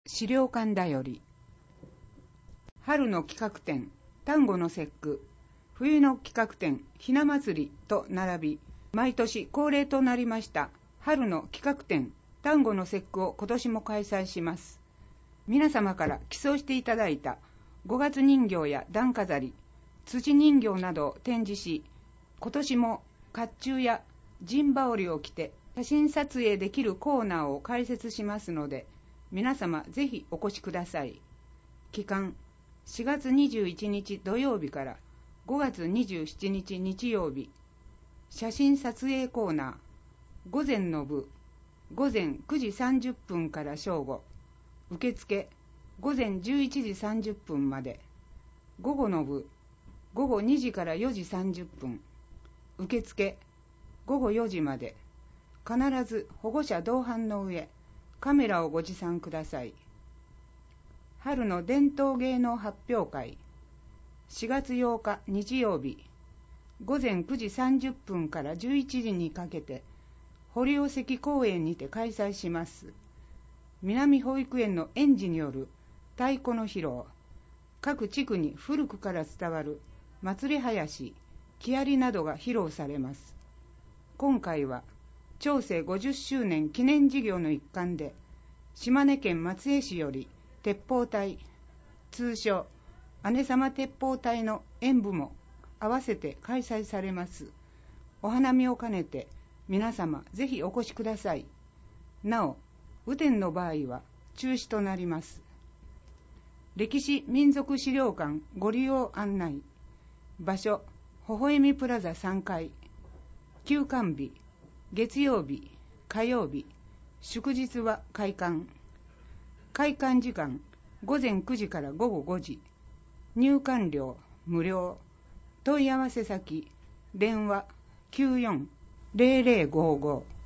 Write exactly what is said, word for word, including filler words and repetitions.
資料館だより。春の企画展、端午の節句、冬の企画展、ひな祭りと並び、毎年恒例となりました春の企画展、端午の節句を今年も開催します。皆様から寄贈していただいたごがつ人形や段飾り、土人形などを展示し、今年も甲冑や陣羽織を着て写真撮影できるコーナーを開設しますので、皆様ぜひお越しください。期間しがつにじゅういちにち土曜日からごがつにじゅうしちにち日曜日、写真撮影コーナー、午前の部、午前くじさんじゅっぷんから正午、受付午前じゅういちじさんじゅっぷんまで、午後の部、午後にじからよじさんじゅっぷん、受付午後よじまで、必ず保護者同伴の上、カメラをご持参ください。春の伝統芸能発表会、しがつようか日曜日、午前くじさんじゅっぷんからじゅういちじにかけて、堀尾関公園にて開催します。南保育園の園児による太鼓の披露、各地区に古くから伝わる祭り囃子、木遣りなどが披露されます。今回は、長征ごじゅっしゅうねん記念事業の一環で、島根県松江市より鉄砲隊、通称姉様鉄砲隊の演舞も合わせて開催されます。お花見を兼ねて皆様ぜひお越しください。なお、雨天の場合は中止となります。歴史民族資料館ご利用案内。場所、微笑みプラザさんかい。休館日、月曜日、火曜日、祝日は開館。開館時間、ごぜんくじからごごごじ。入館料、無料。問い合わせ先、電話きゅうよんゼロゼロごご。